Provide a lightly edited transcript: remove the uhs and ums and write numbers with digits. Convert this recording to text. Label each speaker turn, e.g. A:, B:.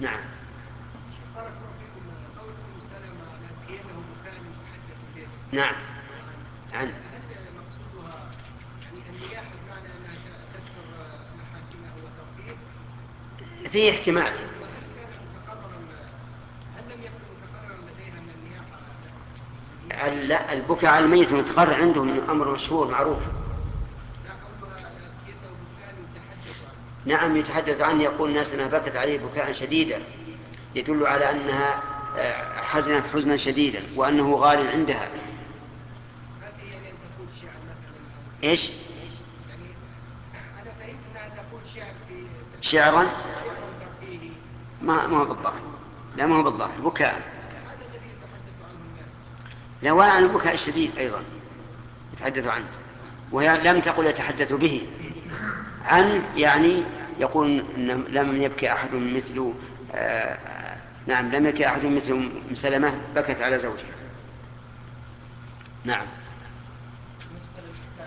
A: نعم.
B: بارك الله فيكم. قول ام سلمة لأبكينه بكاء يتحدث به
A: نعم. عن
B: هل مقصودها يعني النياحة بمعنى أنها تذكر محاسنه وترفيه؟
A: في احتمال.
B: وهل كان متقررا، هل لم يكن متقررا لديها أن النياحة يعني هي
A: لا، البكاء على الميت متقرر عندهم أمر مشهور معروف.
B: لا قولها لأبكيته بكاء يتحدث عنه؟
A: نعم، يتحدث عنه، يقول الناس أنها بكت عليه بكاء شديدا، يدل على أنها حزنت حزنا شديدا وأنه غال عندها.
B: هذه يعني أن تقول شعر مثلا أو في
A: إيش؟
B: يعني أنا فهمت أنها تقول شعر في
A: شعرا؟
B: شعر ترفيهي.
A: ما هو بالظاهر. لا، ما هو بالظاهر، بكاء.
B: هذا الذي يتحدث عنه الناس.
A: لا، وعن البكاء الشديد أيضا يتحدث عنه، وهي لم تقل يتحدث به عن، يعني يقول إن لم يبكي أحد مثل نعم، لم يبكي أحد مثل سلمة بكت على زوجها. نعم.